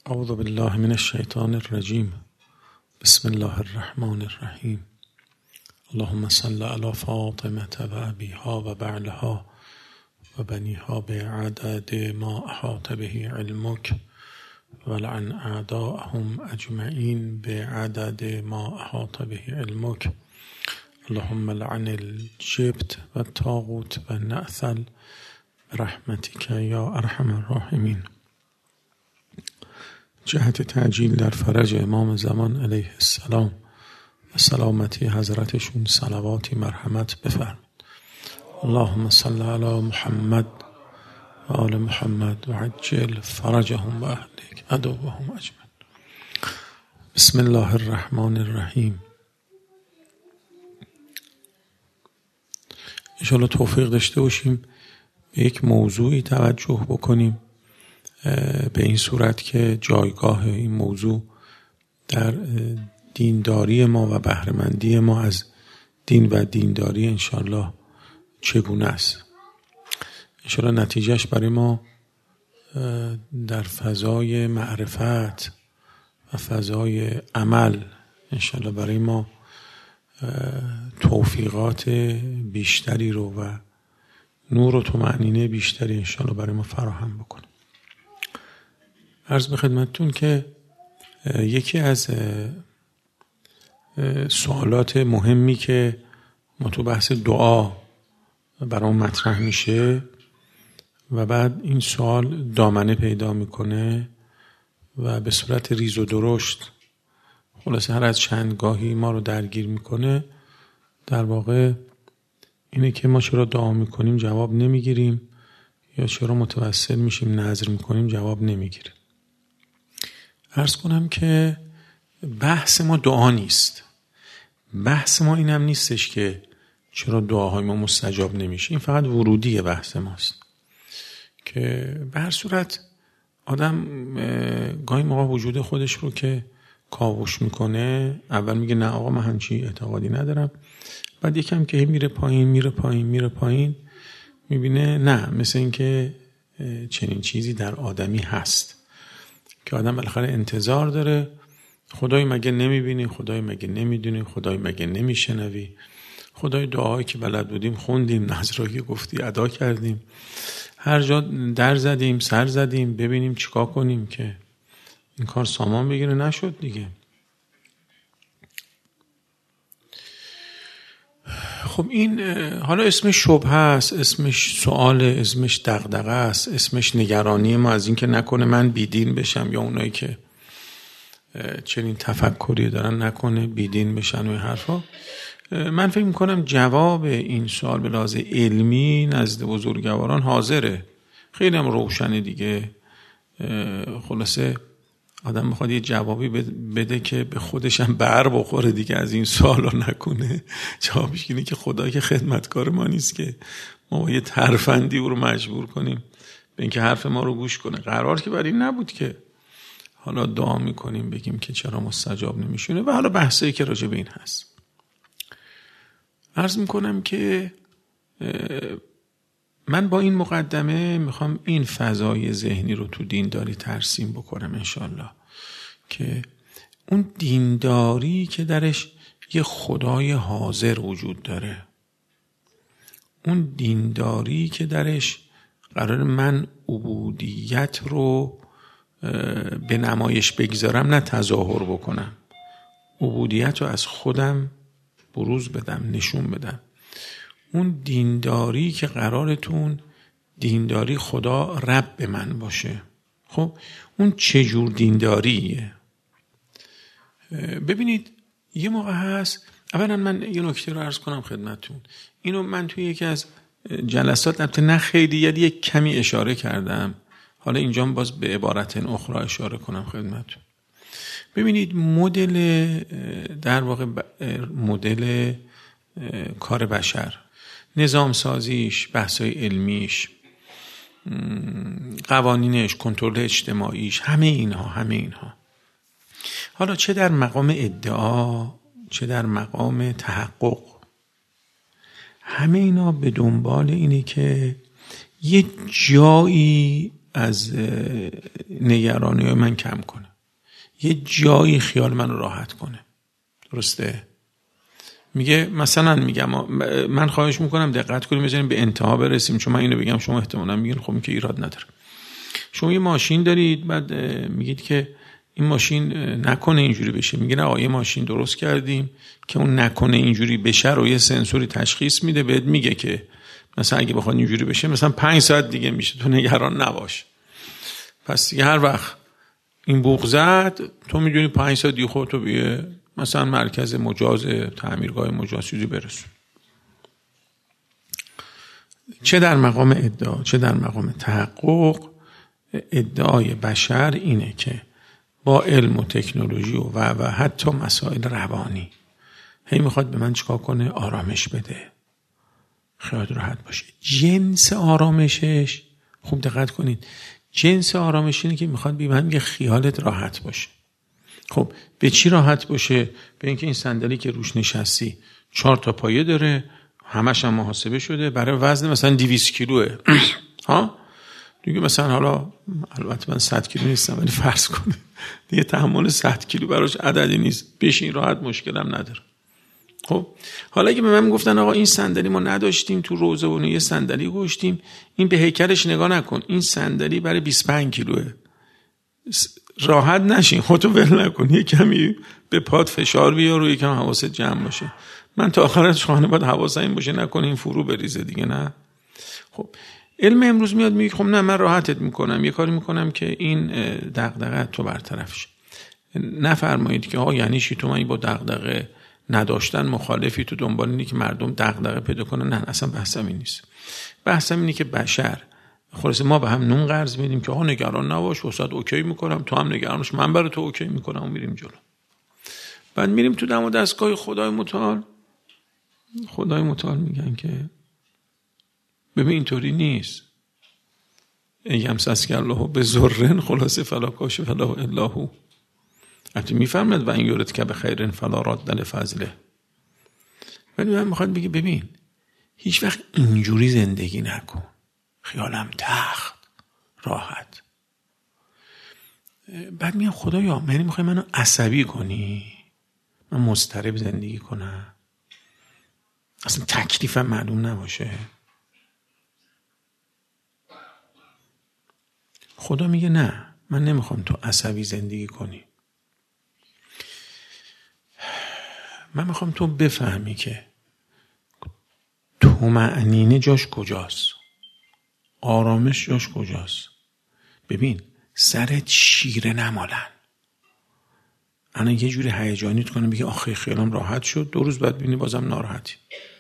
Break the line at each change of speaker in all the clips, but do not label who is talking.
اعوذ بالله من الشیطان الرجیم. بسم الله الرحمن الرحیم. اللهم صل علی فاطمة و ابیها و بعلها و بنیها بعدد ما احاط به علمک ولعن اعداءهم اجمعین بعدد ما احاط به علمک. اللهم لعن الجبت و الطاغوت و النعثل برحمتک یا ارحم الراحمین. جهت تعجیل در فرج امام زمان علیه السلام و سلامتی حضرتشون صلواتی مرحمت بفرمایید. اللهم صل علی محمد و آل محمد و عجل فرجهم و اهلک عدوهم اجمعین. بسم الله الرحمن الرحیم. انشاءالله توفیق داشته باشیم به یک موضوعی توجه بکنیم، به این صورت که جایگاه این موضوع در دینداری ما و بهره‌مندی ما از دین و دینداری انشاءالله چگونه است. انشاءالله نتیجهش برای ما در فضای معرفت و فضای عمل انشاءالله برای ما توفیقات بیشتری رو و نور و طمأنینه بیشتری انشاءالله برای ما فراهم بکنه. عرض به خدمتتون که یکی از سوالات مهمی که ما تو بحث دعا برام مطرح میشه و بعد این سوال دامنه پیدا میکنه و به صورت ریز و درشت خلاصه هر از چندگاهی ما رو درگیر میکنه، در واقع اینه که ما چرا دعا میکنیم جواب نمیگیریم یا چرا متوسل میشیم نذر میکنیم جواب نمیگیریم. عرض کنم که بحث ما دعا نیست. بحث ما اینم نیستش که چرا دعاهای ما مستجاب نمیشه. این فقط ورودی بحث ماست که به هر صورت آدم گاهی موقع وجود خودش رو که کاوش میکنه، اول میگه نه آقا من همچی اعتقادی ندارم، بعد یکم که میره پایین میبینه نه، مثل این که چنین چیزی در آدمی هست که آدم بالاخره انتظار داره. خدای مگه نمیبینی؟ خدای مگه نمیدونی؟ خدای مگه نمیشنوی؟ خدای دعایی که بلد بودیم خوندیم، نذرایی گفتی ادا کردیم، هر جا در زدیم سر زدیم، ببینیم چیکار کنیم که این کار سامان بگیره، نشد دیگه. خب این حالا اسمش شبهه است، اسمش سواله، اسمش دغدغه است، اسمش نگرانی ما از این که نکنه من بیدین بشم یا اونایی که چنین تفکری دارن نکنه بیدین بشن و این حرفا. من فکر میکنم جواب این سوال به لحاظ علمی نزد بزرگواران حاضره، خیلی هم روشنه دیگه. خلاصه آدم میخواد یه جوابی بده که به خودش هم بر بخوره دیگه، از این سوالا نکنه. جوابش اینه که خدا که خدمتکار ما نیست که ما یه ترفندی او رو مجبور کنیم به اینکه حرف ما رو گوش کنه. قرار که برای این نبود که حالا دعا میکنیم بگیم که چرا مستجاب نمیشونه و حالا بحثایی که راجع به این هست. عرض میکنم که من با این مقدمه میخوام این فضای ذهنی رو تو دینداری ترسیم بکنم انشالله، که اون دینداری که درش یه خدای حاضر وجود داره، اون دینداری که درش قرار من عبودیت رو به نمایش بگذارم نه تظاهر بکنم، عبودیت رو از خودم بروز بدم، نشون بدم. اون دینداری که قرارتون دینداری خدا رب من باشه. خب اون چه جور دینداریه؟ ببینید یه موقع هست، اولا من یه نکته رو عرض کنم خدمتون. اینو من توی یکی از جلسات البته نه خیلی یک کمی اشاره کردم، حالا اینجا باز به عبارت اخرى اشاره کنم خدمتون. ببینید مدل در واقع مدل کار بشر، نظام سازیش، بحثای علمیش، قوانینش، کنترل اجتماعیش، همه اینها حالا چه در مقام ادعا چه در مقام تحقق، همه اینا به دنبال اینه که یه جایی از نگرانی من کم کنه، یه جایی خیال من رو راحت کنه. درسته؟ میگه مثلا میگم من خواهش میکنم دقت کنیم بزنیم به انتها برسیم، چون من اینو بگم شما احتمالاً میگین خب این که ایراد نداره. شما یه ماشین دارید، بعد میگید که این ماشین نکنه اینجوری بشه. میگه نه آقا یه ماشین درست کردیم که اون نکنه اینجوری بشه رو یه سنسوری تشخیص میده، بهت میگه که مثلا اگه بخواد اینجوری بشه مثلا 5 ساعت دیگه میشه، تو نگران نباش. پس دیگه هر وقت این بوق زد تو میدونی 5 ساعت دیگه خودتو بیه مثلا مرکز مجاز، تعمیرگاه مجاز چیزی برسون. چه در مقام ادعا چه در مقام تحقق، ادعای بشر اینه که با علم و تکنولوژی و حتی مسائل روانی هی میخواد به من چیکار کنه؟ آرامش بده، خیال راحت باشه. جنس آرامشش، خوب دقت کنید، جنس آرامش اینه که میخواد به من میگه خیالت راحت باشه. خب به چی راحت باشه؟ به اینکه این صندلی که روش نشستی 4 تا پایه داره، همش هم محاسبه شده، برای وزن مثلا 200 کیلوه ها دیگه، مثلا حالا البته من 100 کیلو نیستم ولی فرض کنید دیگه تحمل 100 کیلو براش عددی نیست، بشین راحت، مشکلم نداره. خب حالا اگه به من گفتن آقا این صندلی ما نداشتیم تو روزه و یه صندلی گذاشتیم، این به هیکلش نگاه نکن، این صندلی برای 25 کیلوه، راحت نشین، خودتو ول نکن، یه کمی به پات فشار بیار و یکم حواست جمع باشه. من تا آخرش خانه باید حواسم این باشه نکنه این فرو بریزه دیگه. نه خب علم امروز میاد میگه خب نه من راحتت میکنم، یه کاری میکنم که این دغدغه تو برطرف شه. نفرمایید که آقا یعنی چی تو من با دغدغه نداشتن مخالفی، تو دنبال اینی که مردم دغدغه پیدا کنن؟ نه اصلا بحثم این نیست. بحثم اینه که بشر خلاصه ما به هم نون قرض میدیم که آقا نگران نباش، وسط اوکی میکنم، تو هم نگران باش، من برای تو اوکی میکنم و میریم جلو. بعد میریم تو دم و دستگاه خدای متعال میگن که ببین اینطوری نیست، یمسسک الله به ضرن خلاصه فلا کاشف له الا هو. حتی میفرمد و این یورد که به خیرن فلا راد لفضله. ولی من میخواد بگه ببین هیچ وقت اینجوری زندگی نکن، خیالم تخت راحت. بعد میگم خدایا من میخوای منو عصبی کنی، من مضطرب زندگی کنم، اصلا تکلیفم معلوم نباشه؟ خدا میگه نه، من نمیخوام تو عصبی زندگی کنی، من میخوام تو بفهمی که طمأنینه جاش کجاست، آرامش جاش کجاست. ببین سرت شیره نمالن، انا یه جوری هیجانیت کنه بگی آخه خیالم راحت شد، 2 روز بعد ببینی بازم ناراحتی.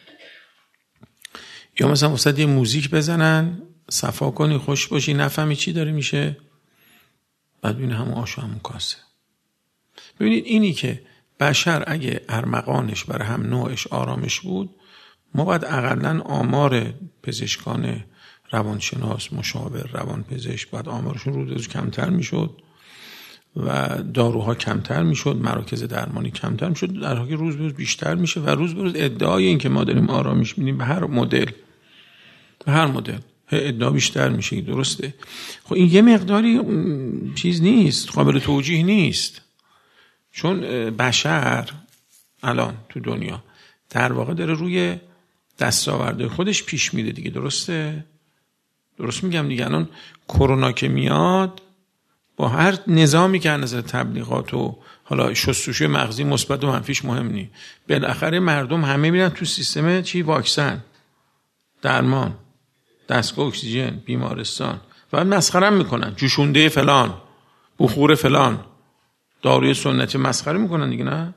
یا مثلا وسط یه موزیک بزنن صفا کنی خوش باشی نفهمی چی داره میشه، بعد ببینی همون آش و همون کاسه. ببینید اینی که بشر اگه ارمغانش برای هم نوعش آرامش بود، ما باید اقلن آمار پزشکان روانشناس، مشاور، روانپزشک باید آمارشون روز کمتر میشد و داروها کمتر میشد، مراکز درمانی کمتر میشد، در حالی که روز به روز بیشتر میشه و روز به روز ادعای این که ما داریم آرامش میدیم به هر مدل ادعا بیشتر میشه. درسته؟ خب این یه مقداری چیز نیست، قابل توجیه نیست، چون بشر الان تو دنیا در واقع داره روی دستاورده خودش پیش میده دیگه. درسته؟ درست میگم دیگه. الان کرونا که میاد با هر نظامی که از نظر تبلیغات و حالا شستشوی مغزی مثبت و منفیش مهم نی، بالاخره مردم همه میرن تو سیستم چی؟ واکسن، درمان، دستگاه اکسیژن، بیمارستان و مسخره میکنن، جوشونده فلان، بخور فلان، داروی سنتی مسخره میکنن دیگه. نه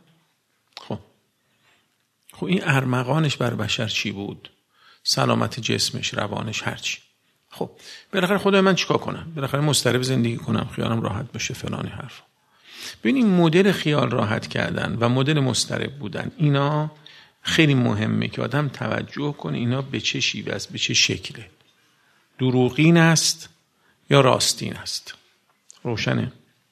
خب این ارمغانش بر بشر چی بود؟ سلامت جسمش، روانش، هرچی. خب بالاخره خدای من چیکار کنم؟ بالاخره مضطرب زندگی کنم، خیالم راحت باشه، فلانی حرف. ببین این مدل خیال راحت کردن و مدل مضطرب بودن، اینا خیلی مهمه که آدم توجه کنه اینا به چه شیوه است، به چه شکله، دروغین است یا راستین است. روشنه؟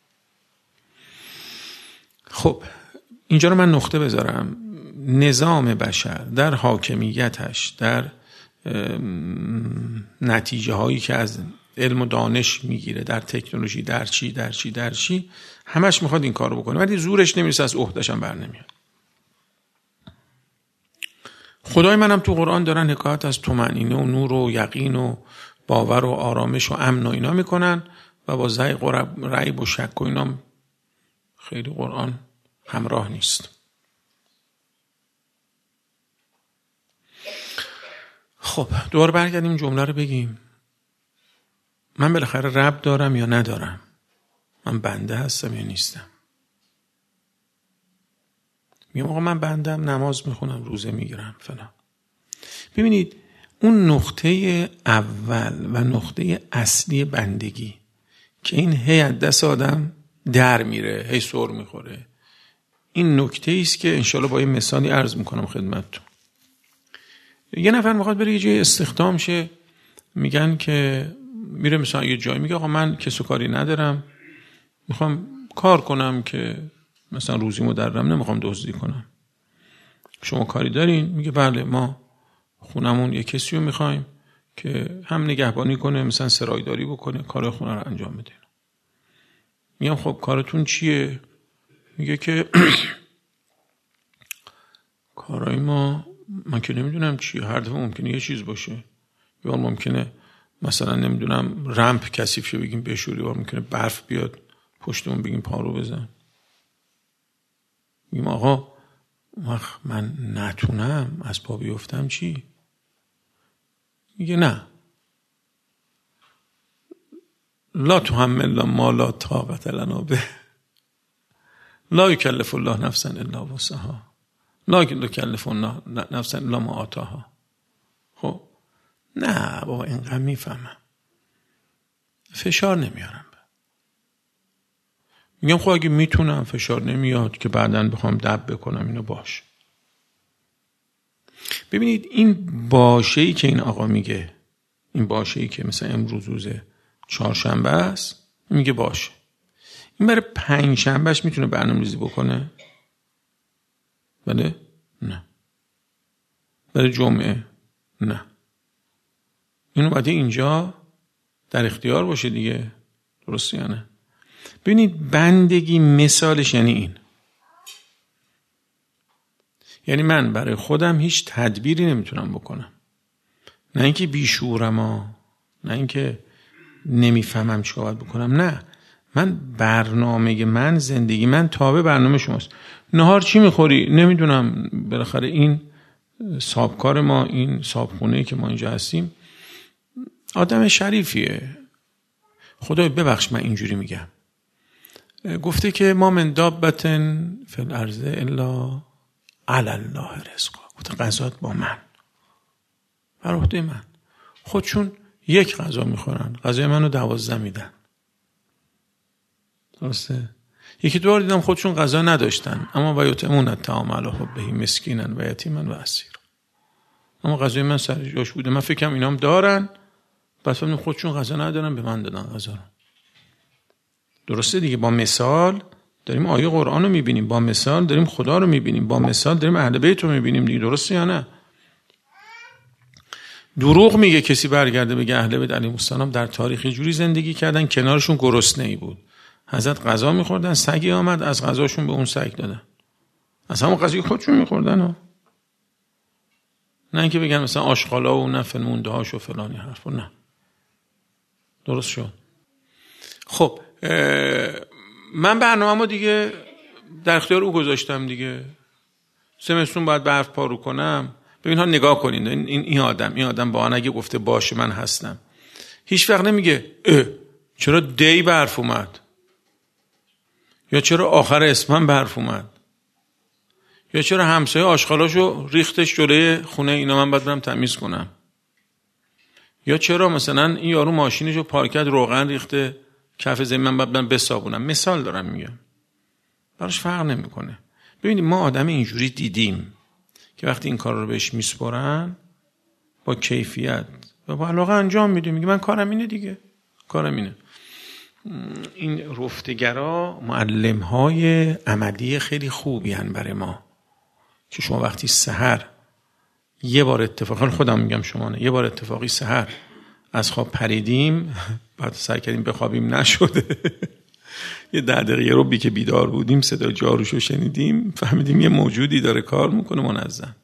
خب اینجا رو من نقطه بذارم. نظام بشر در حاکمیتش، در نتیجه هایی که از علم و دانش میگیره، در تکنولوژی، در چی همش میخواد این کارو بکنه، ولی زورش نمیرسه، از عهده‌ش هم بر نمیاد. خدای منم تو قرآن دارن حکایت از طمأنینه و نور و یقین و باور و آرامش و امن و اینا میکنن و با زیغ و ریب و شک و اینا خیلی قرآن همراه نیست. خب دوباره برگردیم جمله رو بگیم. من بالاخره رب دارم یا ندارم؟ من بنده هستم یا نیستم؟ میگم آقا من بندم، نماز میخونم، روزه میگیرم فلان. ببینید اون نقطه اول و نقطه اصلی بندگی که این هی از دست آدم در میره، هی سر میخوره، این نکته ایست که انشالله با یه مثالی عرض میکنم خدمتتون. یه نفر میخواد بره یه جای استخدام شه، میگن که میره مثلا یه جایی، میگه آقا من کسو کاری ندارم، میخوام کار کنم که مثلا روزیمو درم، نمیخوام دزدی کنم. شما کاری دارین؟ میگه بله، ما خونمون یه کسی رو میخوایم که هم نگهبانی کنه، مثلا سرایداری بکنه، کار خونه رو انجام بده. میگم خب کارتون چیه؟ میگه که کارای ما، من که نمیدونم چیه، هر دفعه ممکنه یه چیز باشه، یا ممکنه مثلا نمیدونم رمپ کثیف شه بگیم بشوری، یا ممکنه برف بیاد پشتمون بگیم پارو بزن. میگم آقا وقت من نتونم از پا بیفتم چی؟ میگه نه، لا تحمل ما لا طاقت لنا به، لا یکلف الله نفسا الا وسعها، لا یکلف الله نفسا الا ما آتاها. خب نه بابا اینقدر میفهمم، فشار نمیارم. میگم خب اگه میتونم فشار نمیاد که بعداً بخوام دب بکنم، اینو باش. ببینید این باشه‌ای که این آقا میگه، این باشه‌ای که مثلا امروز روز چهارشنبه است، میگه باشه، این برای پنجشنبهش میتونه برنامه‌ریزی بکنه؟ بله؟ نه. برای جمعه؟ نه. این اومده اینجا در اختیار باشه دیگه، درسته یا نه؟ ببینید بندگی مثالش یعنی این، یعنی من برای خودم هیچ تدبیری نمیتونم بکنم، نه اینکه بیشورم، نه اینکه نمیفهمم چی باید بکنم، نه، من برنامه من، زندگی من تابع برنامه شماست. نهار چی میخوری؟ نمیدونم، بالاخره این صاحبکار ما، این صاحبخونه‌ای که ما اینجا هستیم آدم شریفیه، خدای ببخش من اینجوری میگم، گفته که ما من دابتن فی الارض الا علی الله رزقها، گفته غذات با من، بر عهده من. خودشون یک غذا میخورن، غذای منو 12 میدن، درسته؟ یکی دو بار دیدم خودشون غذا نداشتن، اما و یطعمون الطعام علی حبه مسکینا و یتیما و اسیرا، اما غذای من سر جاش بوده. من فکرم اینام دارن، پس خودشون غذا ندارن، به من دادن غذا رو. درسته دیگه، با مثال داریم آیه قرآن رو میبینیم، با مثال داریم خدا رو میبینیم، با مثال داریم اهل بیت رو میبینیم دیگه، درسته یا نه؟ دروغ میگه کسی برگرده بگه اهل بیت علیهم السلام در تاریخ جوری زندگی کردن کنارشون گرسنه‌ای بود، حضرت غذا میخوردن، سگی آمد از غذاشون به اون سگ دادن، از همون غذای خودشون میخوردن ها، نه اینکه بگن مثلا آشغالا و نفن مونده هاش و فلانی حرف، نه. درست شد؟ خب من برنامه‌مو دیگه در اختیار او گذاشتم دیگه، سمستون باید برف پارو کنم. ببین ها نگاه کنین، این آدم با آن اگه گفته باشه من هستم، هیچ وقت نمیگه چرا دی برف اومد، یا چرا آخر اسفند برف اومد، یا چرا همسایه آشغالاشو ریختش جلوی خونه اینا من باید برم تمیز کنم، یا چرا مثلا این یارو ماشینشو پارک کرد روغن ریخته کف زمین من باید برم بسابونم. مثال دارم میگم، براش فرق نمیکنه. ببینید ما آدم اینجوری دیدیم که وقتی این کار رو بهش میسپرن با کیفیت و با علاقه انجام میده، میگه من کارم اینه دیگه، کارم اینه. این رفتگرا معلم‌های عملی خیلی خوبی هن برای ما، که شما وقتی سحر یه بار اتفاقا، خودم میگم شما نه، یه بار اتفاقی سحر از خواب پریدیم بعد سعی کردیم بخوابیم نشده. یه 10 دقیقه رو که بیدار بودیم صدای جاروشو شنیدیم، فهمیدیم یه موجودی داره کار میکنه منظم.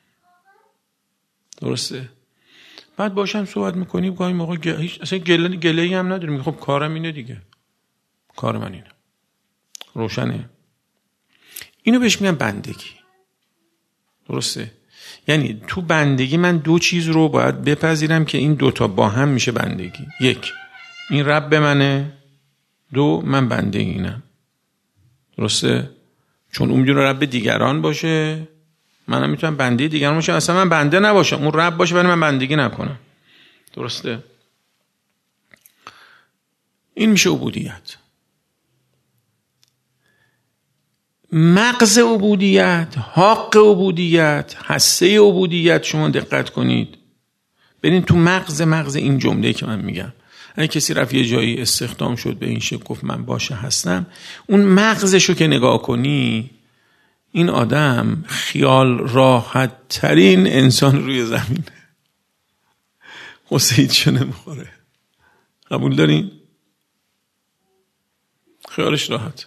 درسته؟ بعد باشم صحبت میکنیم گاهی موقع اصلا گله‌ای هم نداریم. خب کارم اینه دیگه، کار من اینه. روشنه؟ اینو بهش میگن بندگی. درسته؟ یعنی تو بندگی من 2 چیز رو باید بپذیرم که این 2 تا با هم میشه بندگی. 1 این رب منه، 2 من بنده اینم. درسته؟ چون اون میتونه رب دیگران باشه، منم میتونم بنده دیگران باشم، اصلا من بنده نباشم، اون رب باشه ولی من بندگی نکنم. درسته؟ این میشه عبودیت. مغز عبودیت، حق عبودیت، حصه عبودیت، شما دقت کنید برین تو مغز این جمله که من میگم. اگه کسی رفت یه جایی استخدام شد به این شکل گفت من باشه هستم، اون مغزشو که نگاه کنی، این آدم خیال راحت ترین انسان روی زمین، حسیدشو نمیخوره. قبول دارین؟ خیالش راحت.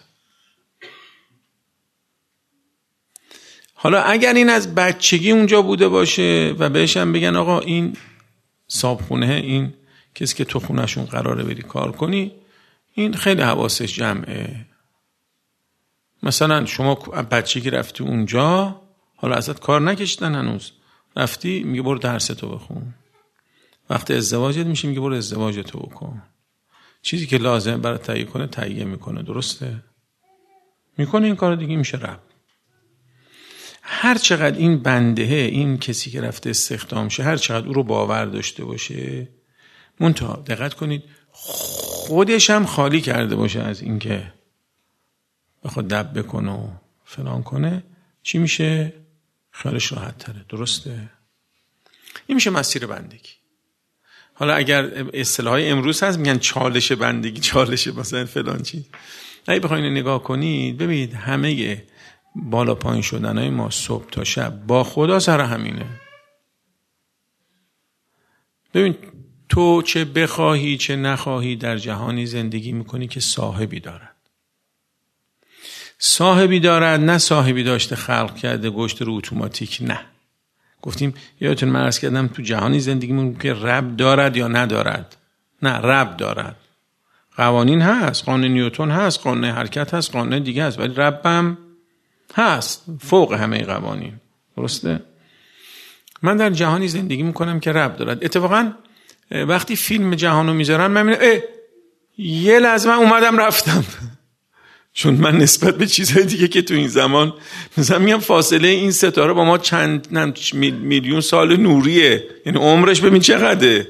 حالا اگر این از بچگی اونجا بوده باشه و بهش هم بگن آقا این صابخونه، این کسی که تو خونهشون قراره بری کار کنی، این خیلی حواسش جمعه. مثلا شما بچگی رفتی اونجا، حالا ازت کار نکشیدن هنوز، رفتی میگه برو درستو بخون. وقتی ازدواجت میشه میگه برو ازدواجتو بکن. چیزی که لازمه برای تهیه کنه تهیه میکنه. درسته؟ میکنه این کار دیگه، میشه رب. هر چقدر این بندهه، این کسی که رفته استخدام شه، هر چقدر او رو باور داشته باشه، منتها دقت کنید خودش هم خالی کرده باشه از این که بخواد دب بکنه و فلان کنه، چی میشه؟ خیالش راحت تره. درسته؟ این میشه مسیر بندگی. حالا اگر اصطلاحای امروز هست میگن چالش بندگی، چالش مثلا فلان چیز. اگه بخواید نگاه کنید ببینید همه بالا پایین شدنهای ما صبح تا شب با خدا سر همینه. ببین تو چه بخواهی چه نخواهی در جهانی زندگی میکنی که صاحبی دارد. صاحبی دارد، نه صاحبی داشته خلق کرده گوشت رو اتوماتیک. نه، گفتیم یادتون من عرض کردم تو جهانی زندگی میکنیم که رب دارد یا ندارد. نه، رب دارد. قوانین هست، قانون نیوتن هست، قانون حرکت هست، قانون دیگه هست، ولی ربم هست فوق همه قوانین. درسته؟ من در جهانی زندگی میکنم که رب دارد. اتفاقا وقتی فیلم جهانو میذارن من میبینم یه لحظه من اومدم رفتم، چون من نسبت به چیزهای دیگه که تو این زمان مثلا میگم فاصله این ستاره با ما چند میلیون سال نوریه، یعنی عمرش ببین چقدره.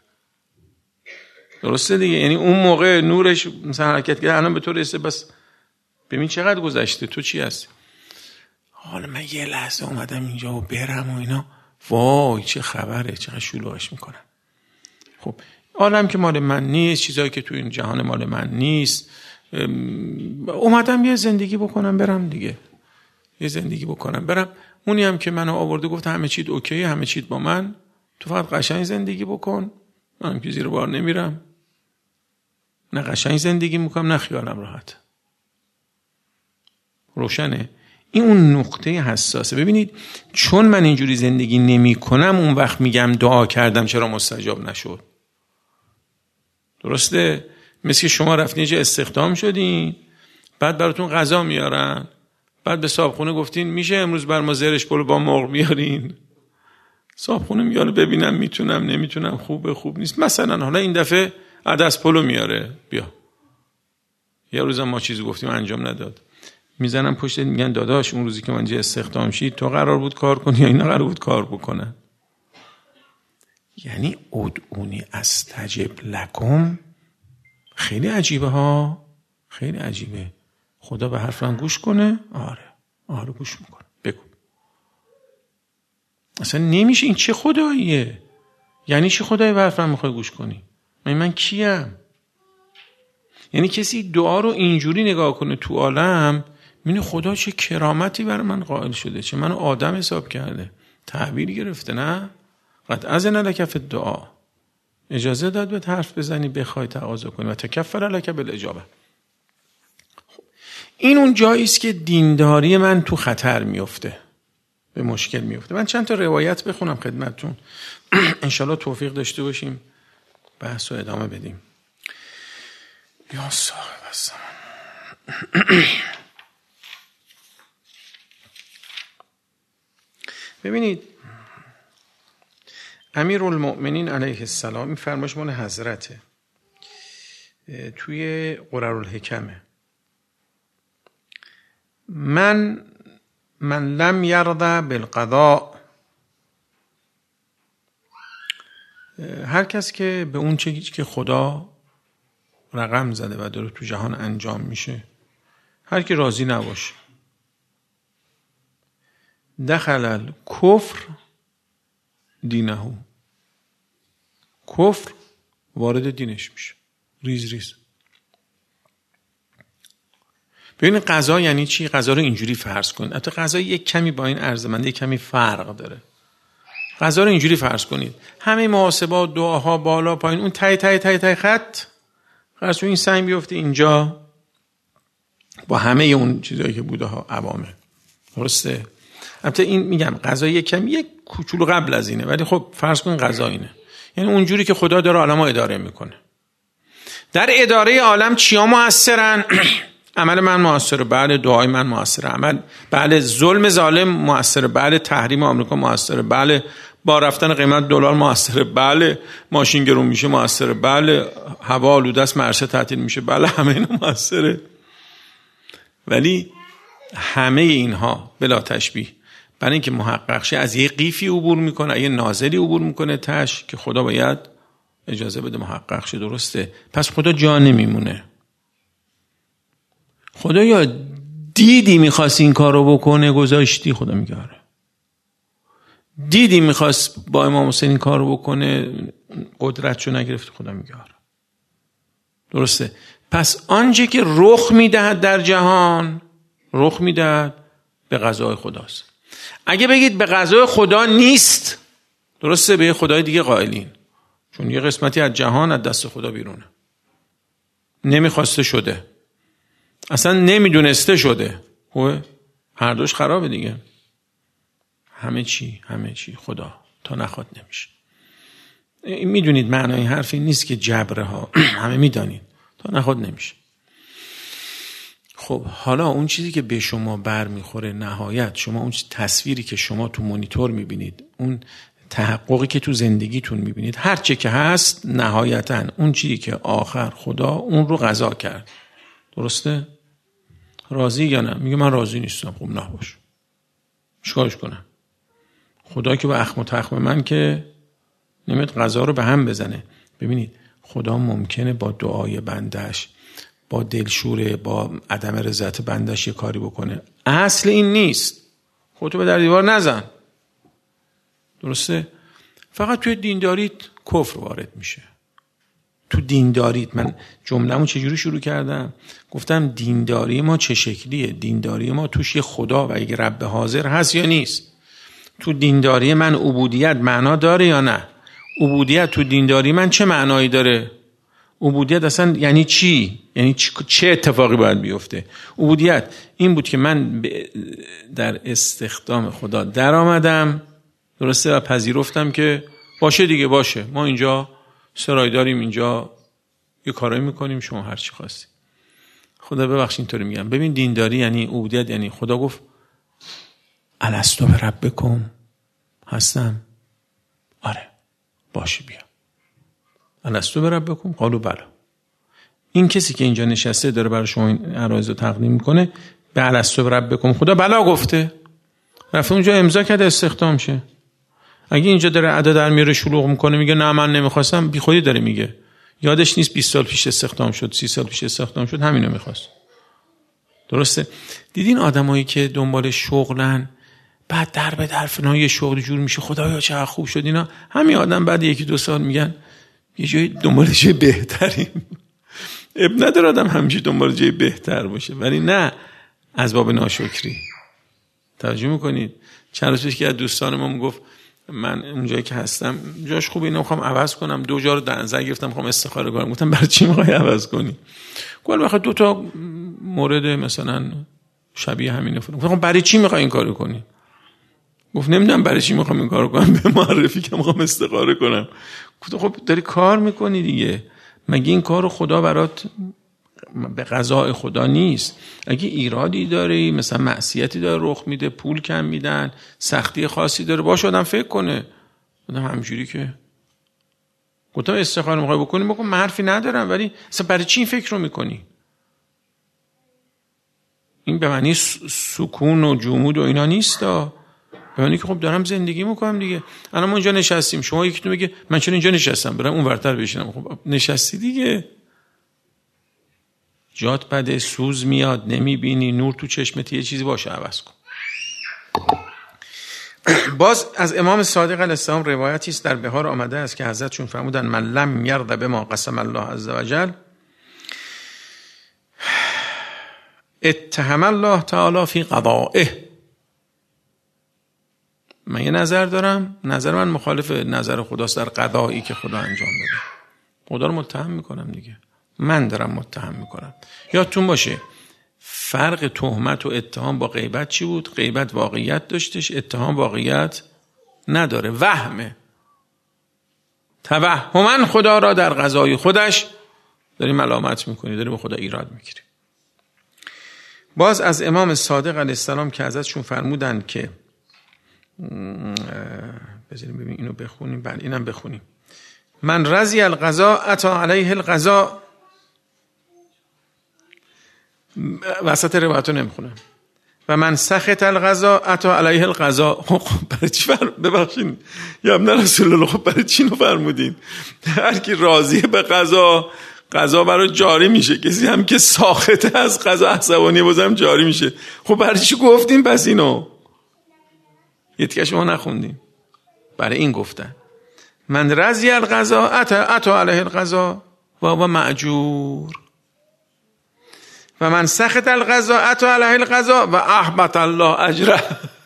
درسته دیگه؟ یعنی اون موقع نورش مثلا حرکت کرده، الان به تو رسیده، بس ببین چقدر گذشته. تو چی هستی؟ حالا من یه لحظه اومدم اینجا و برم و اینا، وای چه خبره، چقدر شلوغش میکنن. خب عالم که مال من نیست، چیزایی که تو این جهان مال من نیست، اومدم یه زندگی بکنم برم دیگه، یه زندگی بکنم برم. اونی هم که منو آورده گفت همه چیز اوکی، همه چیز با من، تو فقط قشنگ زندگی بکن، منم که زیر بار نمیرم، نه قشنگ زندگی میکنم نه خیالم راحت. روشنه؟ این اون نقطه حساسه. ببینید چون من اینجوری زندگی نمی کنم اون وقت میگم دعا کردم چرا مستجاب نشد. درسته؟ مثل شما رفتین یه جا استخدام شدین، بعد براتون غذا میارن، بعد به صاحبخونه گفتین میشه امروز بر ما زرش پلو با مرغ میارین؟ صاحبخونه میاره ببینم میتونم نمیتونم، خوبه خوب نیست. مثلا حالا این دفعه عدس پلو میاره، بیا. یه روز ما چیزی گفتیم انجام نداد، میزنم پشت میگن داداش اون روزی که من جه استخدام شید تو قرار بود کار کنی یا اینا قرار بود کار بکنن؟ یعنی ادعونی استجب لکم خیلی عجیبه ها، خیلی عجیبه. خدا به حرفم گوش کنه؟ آره گوش میکنه. بگو. اصلا نمیشه. این چه خداییه؟ یعنی چه خدایی به حرفم میخوای گوش کنی؟ من کیم؟ یعنی کسی دعا رو اینجوری نگاه کنه تو عالم، می‌بینه خدا چه کرامتی برای من قائل شده، چه منو آدم حساب کرده، تعبیر گرفته. نه قد اذن لک فی الدعا، اجازه داد به حرف بزنی، بخوای تقاضا کنی و تکفل لک بالاجابه. این اون جایی است که دینداری من تو خطر میفته، به مشکل میفته. من چند تا روایت بخونم خدمتتون، انشالله توفیق داشته باشیم بحث رو ادامه بدیم. یا صاحب الزمان. ببینید امیرالمؤمنین علیه السلام، این فرمایش مال حضرته، توی قررالحکمه: من لم یرضى بالقضاء، هر کس که به اون چیزی که خدا رقم زده و داره تو جهان انجام میشه، هر کی راضی نباشه، دخل الکفر دینه، کفر وارد دینش میشه ریز ریز. ببین قضا یعنی چی؟ قضا رو اینجوری فرض کن، البته قضا یک کمی با این ارزمنده یک کمی فرق داره. قضا رو اینجوری فرض کنید، همه محاسبات، دعاها، بالا پایین، اون تای خط قرص این سنگ بیفته اینجا با همه اون چیزایی که بوده ها عوامه. درسته؟ البته این میگم قضا یک کمی یک کوچولو قبل از اینه، ولی خب فرض کن قضا اینه، یعنی اونجوری که خدا داره عالمو اداره میکنه. در اداره عالم چیا موثرن؟ عمل من موثره، بله. دعای من موثره، عمل، بله. ظلم ظالم موثره، بله. تحریم آمریکا موثره، بله. با رفتن قیمت دلار موثره، بله. ماشین گرون میشه موثره، بله. هوا آلوده است، مرسه تعطیل میشه، بله. همه اینا موثره. ولی همه اینها بلا تشبیه برای اینکه محقق شه از یه قیفی عبور میکنه، یه نازلی عبور میکنه تش که خدا باید اجازه بده محقق شه. درسته؟ پس خدا جا نمیمونه. خدا یا دیدی میخواست این کار رو بکنه گذاشتی، خدا میگه آره. دیدی میخواست با امام حسین این کار رو بکنه قدرتشو نگرفت، خدا میگه آره. درسته؟ پس آنچه که رخ میدهد در جهان، رخ میدهد به قضای خداست. اگه بگید به قضای خدا نیست، درسته، به خدای دیگه قائلین، چون یه قسمتی از جهان از دست خدا بیرونه، نمیخواسته شده، اصلا نمیدونسته شده، خوبه؟ هر دوش خرابه دیگه. همه چی خدا تا نخواد نمیشه. میدونید معنای حرفی نیست که جبره ها، همه میدانید تا نخواد نمیشه. خب حالا اون چیزی که به شما بر میخوره نهایت، شما اون تصویری که شما تو مانیتور میبینید، اون تحققی که تو زندگیتون میبینید، هر چه که هست نهایتاً اون چیزی که آخر خدا اون رو قضا کرد. درسته؟ راضی یا نه؟ میگه من راضی نیستم. خب نه باش، چیکارش کنم؟ خدا که با اخم و تخم من که نمیاد قضا رو به هم بزنه. ببینید خدا ممکنه با دعای بندش، با دلشوره، با عدم رضایت بندش یه کاری بکنه. اصل این نیست. خودتو به در دیوار نزن. درسته؟ فقط توی دینداریت کفر وارد میشه. تو دینداریت، من جمله‌مو چجوری شروع کردم؟ گفتم دینداری ما چه شکلیه؟ دینداری ما توش یه خدا و یه رب حاضر هست یا نیست؟ تو دینداری من عبودیت معنا داره یا نه؟ عبودیت تو دینداری من چه معنایی داره؟ عبودیت اصلا یعنی چی؟ یعنی چه اتفاقی باید بیفته؟ عبودیت این بود که من در استخدام خدا در آمدم، درسته، و پذیرفتم که باشه دیگه، باشه، ما اینجا سرای داریم، اینجا یه کارایی میکنیم، شما هر چی خواستی. خدا ببخشید اینطوری میگم. ببین دینداری یعنی عبودیت، یعنی خدا گفت الستو بربکم، هستم، آره، باشه بیا. الستو بربکم قالوا بلی. این کسی که اینجا نشسته داره برای شما این عرایض رو تقدیم میکنه، به الستو بربکم خدا بلا گفته، رفت اونجا امضا کرده استخدام شه. اگه اینجا داره ادا در میاره شلوغ میکنه میگه نه من نمیخواستم، بی خودی داره میگه، یادش نیست 20 سال پیش استخدام شد، 30 سال پیش استخدام شد، همینو میخواست. درسته؟ دیدین آدمایی که دنبال شغلن، بعد در به در فلان یه شغل جور میشه، خدایا چقدر خوب شد اینا، همین آدم بعد 1-2 سال میگن یه جای دنبال جای بهتریم. اب نداره آدم همیشه دنبال جای بهتر باشه، ولی نه از باب ناشکری. توجه میکنید؟ چند روز پیش که از دوستان ما میگفت من اونجایی که هستم جاش خوبه، اینو میخوام عوض کنم، 2 جا رو در نظر گرفتم میخوام استخاره کنم. گفتم برای چی میخوای عوض کنی؟ گفت بخاطر 2 تا مورد مثلا شبیه همینه. گفتم برای چی میخوای این کارو کنی؟ گفت نمیدونم برای چی میخوام این کارو کنم، به معرفی که میخوام استخاره کنم. گفتم خب داری کار میکنی دیگه، مگه این کارو خدا برات به قضاء خدا نیست؟ اگه ایرادی داری، مثلا معصیتی داره رخ میده، پول کم میدن، سختی خاصی داره، باشه آدم فکر کنه. آدم همینجوری که گفتم استخاره میخوای بکنی بکن، من حرفی ندارم، ولی اصلا برای چی این فکر رو میکنی؟ این به معنی سکون و جمود و اینا نیست، به معنی که خب دارم زندگی میکنم دیگه. الان ما اینجا نشستیم، شما یکی تو میگه من چرا اینجا نشستم، برم اون ورتر بشینم. خب نشستی دیگه، جات بده، سوز میاد، نمیبینی، نور تو چشمت، یه چیزی باشه عوض کن. باز از امام صادق علیه السلام روایتی است در بهار آمده است که حضرتشون فرمودن من لم یرض بما قسم الله عز وجل اتهم الله تعالی فی قضائه. من یه نظر دارم، نظر من مخالف نظر خداست در قضایی که خدا انجام داده. خدا رو متهم میکنم دیگه، من دارم متهم میکنم. یادتون باشه فرق تهمت و اتهام با غیبت چی بود؟ غیبت واقعیت داشتش، اتهام واقعیت نداره، وهمه. توهماً خدا را در قضای خودش داری ملامت میکنی، داری به خدا ایراد میگیری. باز از امام صادق علیه السلام که ازشون فرمودن که بذاریم ببین اینو بخونیم، بله اینم بخونیم. من رضی القضاء اتی علیه القضاء، وسط روایتو نمیخونم. و من سخط القضاء اتی علیه القضاء. خب برای چی ببخشید یا ابن رسول الله، خب برای چی اینو فرمودین؟ هر کی راضیه به قضا، قضا برای جاری میشه، کسی هم که ساخته از قضا عصبانی بازم جاری میشه. خب برای چی گفتین پس اینو؟ یه تیکه شما نخوندین، برای این گفتن من رضی القضاء اتی علیه القضاء و هو مأجور و من سخط القضاء اتی علیه القضاء و احبط الله اجره.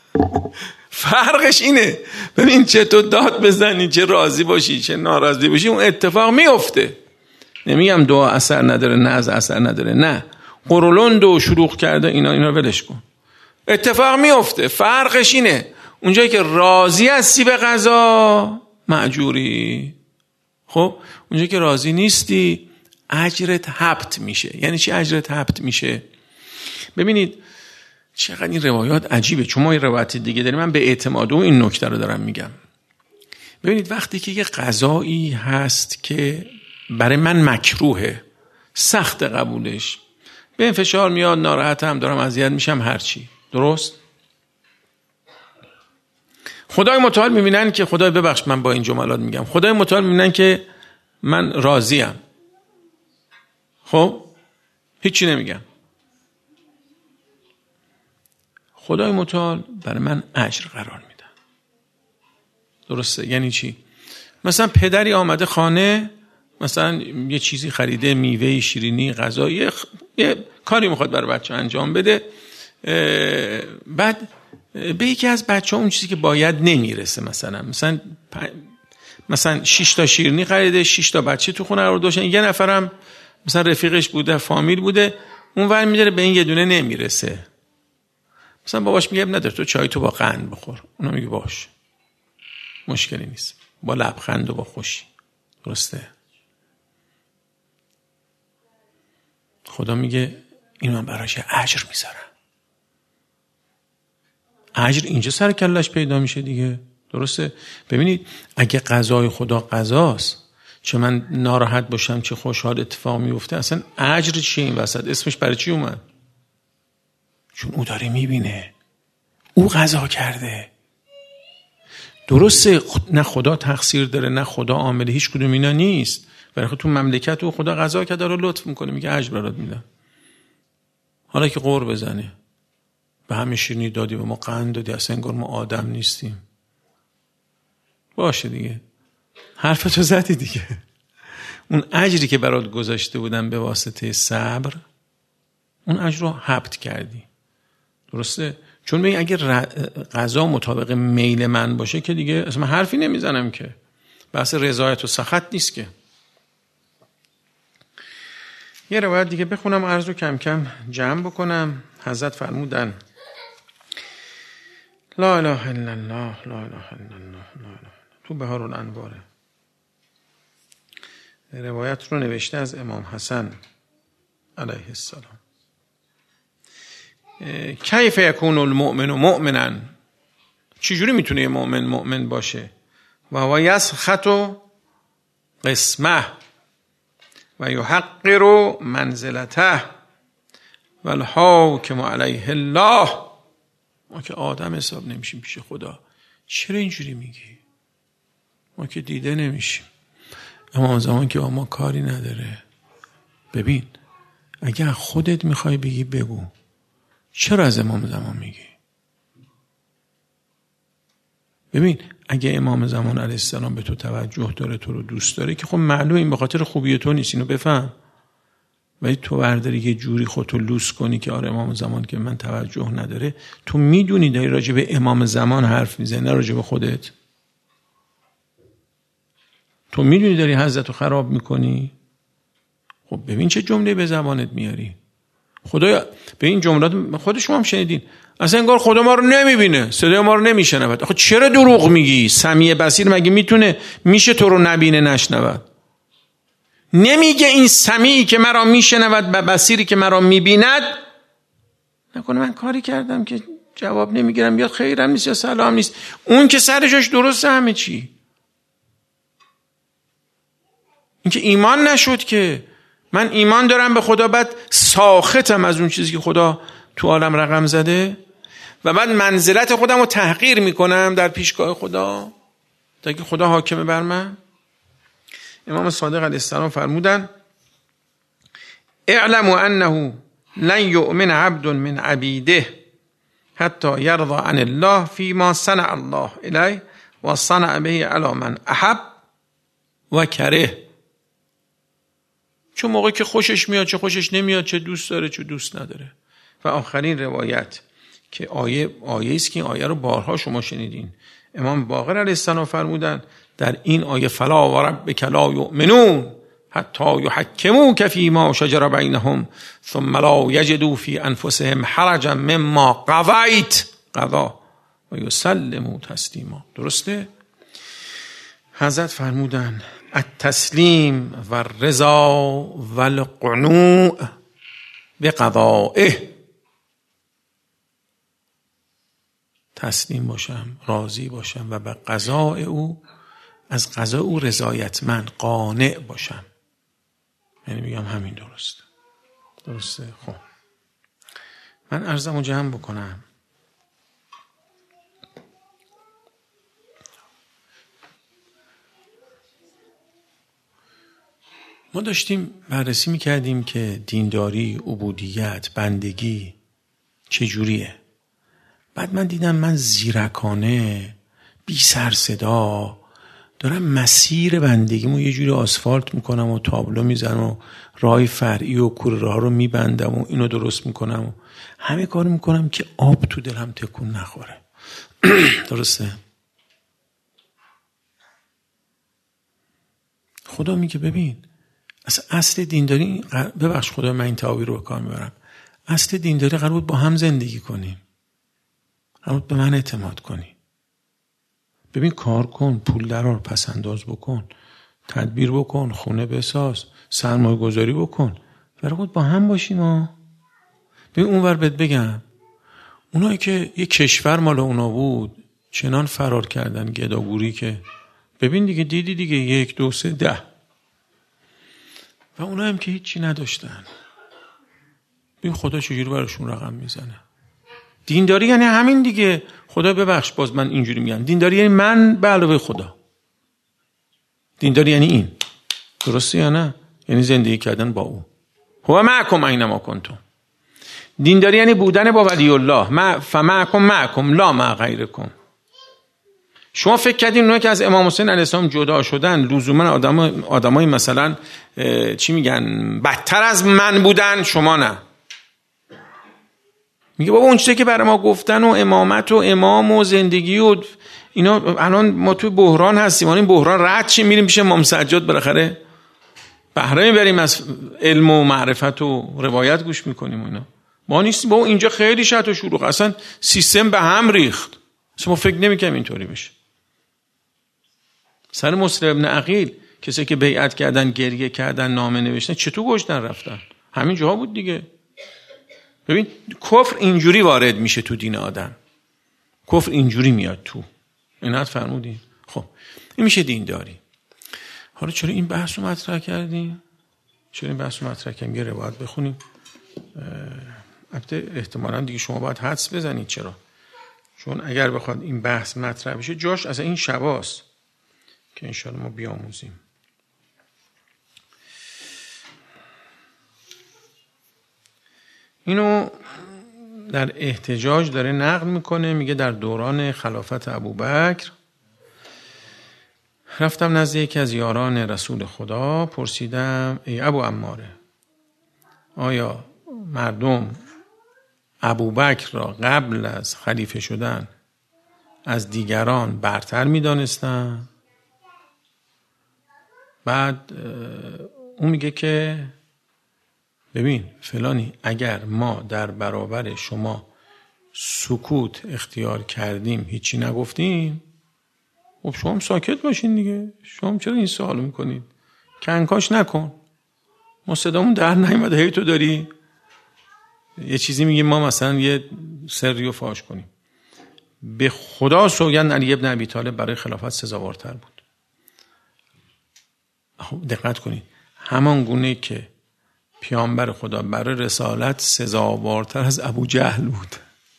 فرقش اینه. ببین چه تو داد بزنی، چه راضی باشی، چه ناراضی باشی، اون اتفاق میفته. نمیگم دعا اثر نداره، نه از اثر نداره، نه قرولند و شروع کرده اینا ولش کن، اتفاق میفته. فرقش اینه اونجایی که راضی هستی به قضا مأجوری، خب اونجایی که راضی نیستی اجرت حبط میشه. یعنی چی اجرت حبط میشه؟ ببینید چقدر این روایات عجیبه، چون ما این روایت دیگه داریم. من به اعتماد این نکته رو دارم میگم. ببینید وقتی که یه قضایی هست که برای من مکروهه، سخت قبولش، به این فشار میاد، ناراحتم، دارم اذیت میشم، هرچی، درست؟ خدای متعال میبینن که خدای ببخش من با این جملات میگم، خدای متعال میبینن که من راضیم، خب هیچی نمیگم. خدای متعال برای من اجر قرار میدن، درسته؟ یعنی چی؟ مثلا پدری آمده خانه، مثلا یه چیزی خریده، میوه، شیرینی، غذا، یه کاری میخواد برای بچه انجام بده، بعد به یکی از بچه ها اون چیزی که باید نمیرسه. مثلا 6 تا شیرینی خریده، 6 تا بچه تو خونه قرار داشتن، یه نفرم مثلا رفیقش بوده، فامیل بوده، اون ور میداره به این یه دونه نمیرسه. مثلا باباش میگه نداره تو چای تو با قند بخور، اونا میگه باش، مشکلی نیست، با لبخند و با خوشی، درسته؟ خدا میگه اینو من براش اجر میذارم. اجر اینجا سر کلش پیدا میشه دیگه، درسته؟ ببینید اگه قضای خدا قضاست، چه من ناراحت باشم چه خوشحال اتفاق میفته، اصلا اجر چیه این وسط؟ اسمش برای چی اومد؟ چون او داره میبینه، او قضا کرده، درسته؟ نه خدا تقصیر داره نه خدا عامل هیچ کدوم اینا نیست، ولی خب تو مملکت او خدا قضا کرده رو لطف میکنه، میگه اجر برات میدم. حالا که قور بزنه به همه شیرینی دادی و ما قند دادی، اصلا انگار ما آدم نیستیم، باشه دیگه، حرفتو زدی دیگه. اون اجری که برات گذاشته بودن به واسطه صبر، اون اجر رو حبط کردی، درسته؟ چون ببین اگه قضا مطابق میل من باشه که دیگه اصلا حرفی نمیزنم، که بحث رضایت و سخط نیست که. یه روایت دیگه بخونم عرض رو کم کم جمع بکنم. حضرت فرمودن لا اله الا الله لا اله الا الله لا اله. تو بهار الانواره روایت رو نوشته از امام حسن علیه السلام. کیف یکون المؤمن مؤمنا، چجوری میتونه مؤمن مؤمن باشه؟ و هو یسخط قسمه و یحقر منزلته و الحاکم علیه الله. ما که آدم حساب نمیشیم پیش خدا. چرا اینجوری میگی؟ ما که دیده نمیشیم. امام زمان که با ما کاری نداره. ببین اگر خودت میخوای بگی بگو، چرا از امام زمان میگی؟ ببین اگه امام زمان علیه السلام به تو توجه داره، تو رو دوست داره، که خب معلومه این به خاطر خوبی تو نیست، اینو بفهم. ولی تو برداری یه جوری خودتو لوس کنی که آره امام زمان که من توجه نداره، تو میدونی داری راجع به امام زمان حرف میزنی، نه راجع به خودت. تو میدونی داری حضرتو خراب میکنی. خب ببین چه جمله به زبانت میاری. خدایا به این جملات خود شما هم شنیدین، اصلا انگار خدا ما رو نمیبینه، صدای ما رو نمیشنود. آخه چرا دروغ میگی؟ سمیع بصیر مگه میشه تو رو نبینه نشنود؟ نمیگه این سمیعی که مرا میشنود و بصیری که مرا میبیند نکنه من کاری کردم که جواب نمیگیرم، بیاد خیرم نیست یا سلام نیست. اون که سر جاش درسته همه چی. این که ایمان نشد که من ایمان دارم به خدا، بعد ساختم از اون چیزی که خدا تو عالم رقم زده و بعد منزلت خودم رو تحقیر میکنم در پیشگاه خدا تا که خدا حاکمه بر من. امام صادق علیه السلام فرمودن اعلموا انه لن یؤمن عبد من عبیده حتی یرضى عن الله فيما صنع الله الیه و صنع به علی من احب و کره. چون موقعی که خوشش میاد، چه خوشش نمیاد، چه دوست داره چه دوست نداره. و آخرین روایت که آیه است که این آیه رو بارها شما شنیدین. امام باقر علیه السلام فرمودن در این آیه فلا و ربک لا یؤمنون حتی یحکموک فیما شجر بینهم ثم لا یجدوا فی انفسهم حرجا مما قضیت قضا و یسلموا تسلیما. درسته؟ حضرت فرمودن التسلیم و الرضا و القنوع بقضائه. تسلیم باشم، راضی باشم و به قضاء او، از قضاء او رضایتمند، قانع باشم. یعنی میگم همین درسته. خب من عرضمو جمع بکنم. ما داشتیم بررسی میکردیم که دینداری، عبودیت، بندگی چجوریه. بعد من دیدم من زیرکانه بی سر صدا دارم مسیر بندگیمو یه جوری آسفالت میکنم و تابلو میزنم و راه فرعی و کوره راه رو میبندم و اینو درست میکنم و همه کارو میکنم که آب تو دلم تکون نخوره. درسته؟ خدا میگه ببین اصل دینداری، ببخش خدا من این تعابیر رو به کار میبرم، اصل دینداری قرار بود با هم زندگی کنیم، قرار بود به من اعتماد کنی. ببین کار کن، پول درار، پس انداز بکن، تدبیر بکن، خونه بساز، سرمایه گذاری بکن، قرار بود با هم باشیم ها. ببین اونور بهت بگم اونایی که یه کشور مال اونا بود چنان فرار کردن گداگوری که ببین دیگه دیدی دیگه 1 2 3 10 و اونا هم که هیچی نداشتن. ببین خدا چجوری براشون رقم میزنه. دینداری یعنی همین دیگه. خدا ببخش باز من اینجوری میگم، دینداری یعنی من به علاوه خدا. دینداری یعنی این. درسته یا نه؟ یعنی زندگی کردن با او. هو معکم اینما کنتم. دینداری یعنی بودن با ولی الله. فمعکم لا مع غیرکم. شما فکر کردین اونایی که از امام حسین علیه السلام جدا شدن لزوما آدمای مثلا چی میگن بدتر از من بودن؟ شما نه. میگه بابا اون چیزی که برای ما گفتن و امامت و امام و زندگی و اینا، الان ما تو بحران هستیم، این بحران رد چیم میریم پیش امام سجاد بالاخره بهره میبریم از علم و معرفت و روایت گوش میکنیم و اینا. ما نیستیم بابا، اینجا خیلی شط و شروع، اصلا سیستم به هم ریخت، اصلا ما فکر نمیکنیم اینطوری بشه. سر مسلم ابن عقیل کسی که بیعت کردن، گریه کردن، نامه نوشتن، چطور کشتن رفتن؟ همین جاها بود دیگه. ببین کفر اینجوری وارد میشه تو دین آدم، کفر اینجوری میاد تو. اینات فرمودین. خب این میشه دینداری. حالا چرا این بحث رو مطرح کردیم؟ چرا این بحث رو مطرح کردیم؟ یه روایت بخونیم. البته احتمالاً دیگه شما باید حدس بزنید چرا، چون اگر بخواد این بحث مطرح بشه جاش اصلا این شباست که انشاءالله ما بیاموزیم. اینو در احتجاج داره نقل میکنه، میگه در دوران خلافت ابوبکر رفتم نزد یکی از یاران رسول خدا، پرسیدم ای ابو عماره، آیا مردم ابوبکر را قبل از خلیفه شدن از دیگران برتر می‌دانستن؟ بعد اون میگه که ببین فلانی، اگر ما در برابر شما سکوت اختیار کردیم، هیچی نگفتیم، خب شما هم ساکت باشین دیگه. شما چرا این سوالو میکنید؟ کنکاش نکن، ما صدامون در نیامده، هی تو داری یه چیزی میگیم ما مثلا یه سری رو فاش کنیم. به خدا سوگند علی ابن ابی طالب برای خلافت سزاوارتر بود. دقت کنید، همان گونه که پیامبر خدا برای رسالت سزاوارتر از ابو جهل بود.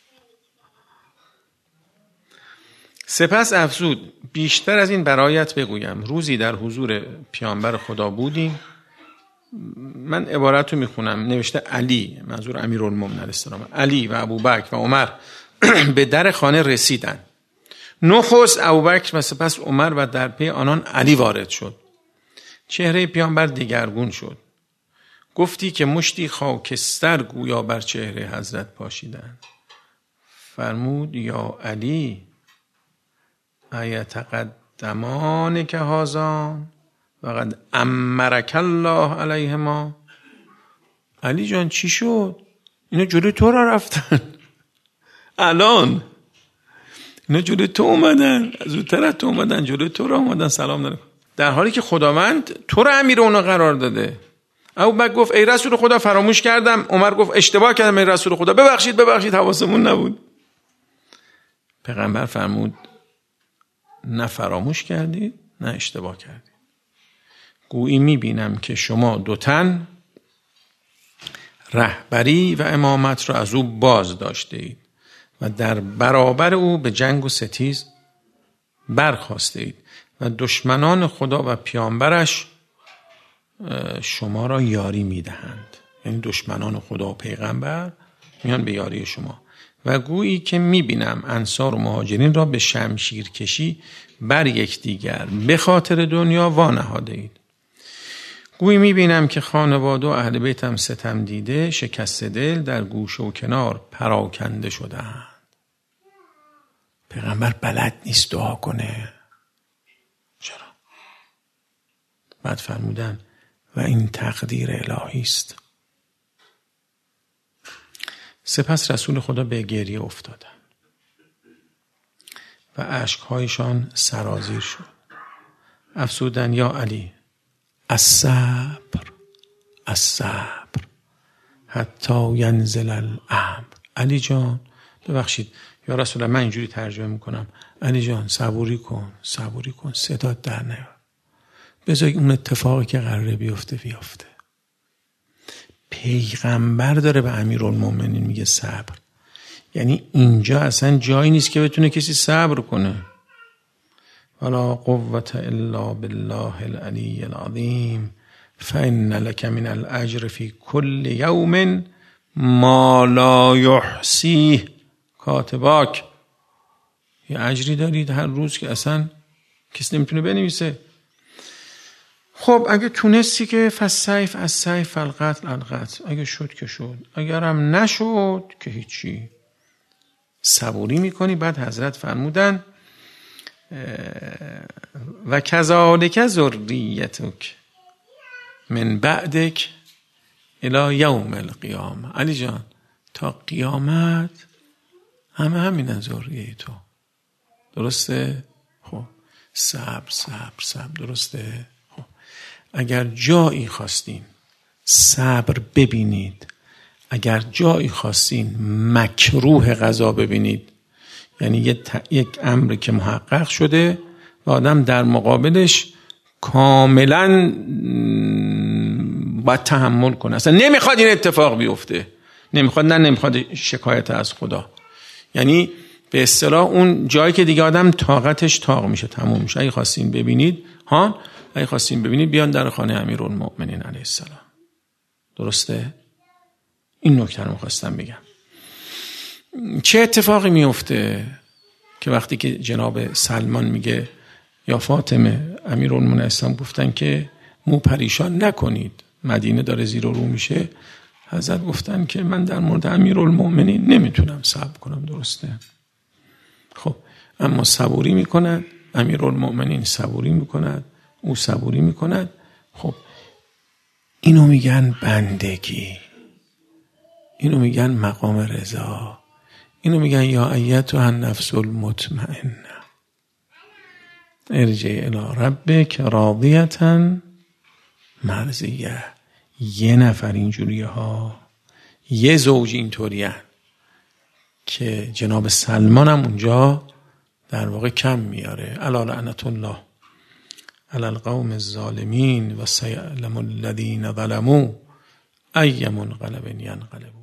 سپس افزود بیشتر از این برایت بگویم، روزی در حضور پیامبر خدا بودیم، من عبارت رو میخونم، نوشته علی، منظور امیرالمومنین علیه السلام، علی و ابوبکر و عمر به در خانه رسیدند. نخست ابوبکر و سپس عمر و در پی آنان علی وارد شد. چهره پیامبر دگرگون شد. گفتی که مشتی خاکستر گویا بر چهره حضرت پاشیدند. فرمود یا علی ایتقدمان که هازان وقد امرک الله علیهما. علی جان چی شد؟ اینا جلوی تو را رفتن، الان اینا جلوی تو اومدن، زودتر از تو اومدن، جلوی تو را اومدن سلام دارم، در حالی که خداوند تو را امیر اونا قرار داده. ابوبکر گفت ای رسول خدا فراموش کردم. عمر گفت اشتباه کردم ای رسول خدا، ببخشید حواسمون نبود. پیغمبر فرمود نه فراموش کردید نه اشتباه کردید. گویی میبینم که شما دو تن رهبری و امامت را از او باز داشته اید و در برابر او به جنگ و ستیز برخاسته اید و دشمنان خدا و پیامبرش شما را یاری میدهند. یعنی دشمنان خدا و پیغمبر میان به یاری شما. و گویی که میبینم انصار و مهاجرین را به شمشیر کشی بر یکدیگر به خاطر دنیا وانهاده اید. گویی میبینم که خانواده و اهل بیتم ستم دیده، شکست دل، در گوشه و کنار پراکنده شدند. پیغمبر بلد نیست دعا کنه. چرا؟ بعد فرمودن و این تقدیر الهی است. سپس رسول خدا به گریه افتادن و اشکهایشان سرازیر شد. افسودن یا علی الصبر حتی ینزل الامر. علی جان ببخشید یا رسول الله، من اینجوری ترجمه میکنم، علی جان صبوری کن صدات در نیاد، بذار اون اتفاقی که قراره بیفته. پیغمبر داره به امیرالمومنین میگه صبر. یعنی اینجا اصلا جایی نیست که بتونه کسی صبر کنه. ولا قوة الا بالله العلی العظیم فإن لك من الاجر في كل يوم ما لا يحصيه کاتباک. یه اجری دارید هر روز که اصلا کسی نمیتونه بنویسه. خب اگه تونستی که فالسیف السیف القتل القتل، اگه شد که شد، اگرم نشد که هیچی، صبوری میکنی. بعد حضرت فرمودن و کذالک ذریتک من بعدک الی یوم القیامه. علی جان تا قیامت همه همینن ذریه تو. درسته؟ خب صبر درسته؟ خب اگر جایی خواستین صبر ببینید، اگر جایی خواستین مکروه قضا ببینید، یعنی یک امر که محقق شده و آدم در مقابلش کاملا باید تحمل کنه، اصلا نمیخواد این اتفاق بیفته، نمیخواد شکایت از خدا، یعنی به اصطلاح اون جایی که دیگه آدم طاقتش طاق میشه، تموم میشه. اگه خواستین ببینید بیان در خانه امیرالمؤمنین علیه السلام. درسته؟ این نکته رو می‌خواستم بگم. چه اتفاقی میفته که وقتی که جناب سلمان میگه یا فاطمه، امیرالمؤمنین اسلام گفتن که مو پریشان نکنید، مدینه داره زیر و رو میشه، حضرت گفتن که من در مورد امیرالمؤمنین نمیتونم صبر کنم. درسته؟ خب اما صبوری میکند، امیرالمؤمنین صبوری میکند، او صبوری میکند. خب اینو میگن بندگی، اینو میگن مقام رضا، اینو میگن یا ایتها النفس المطمئنه ارجعی الی ربک راضیة مرضیه. یه نفر اینجوریه ها، یه زوج اینطوریه که جناب سلمان هم اونجا در واقع کم میاره. الا لعنت الله علی القوم الظالمین و سیعلم الذین ظلموا ای منقلب ینقلبون.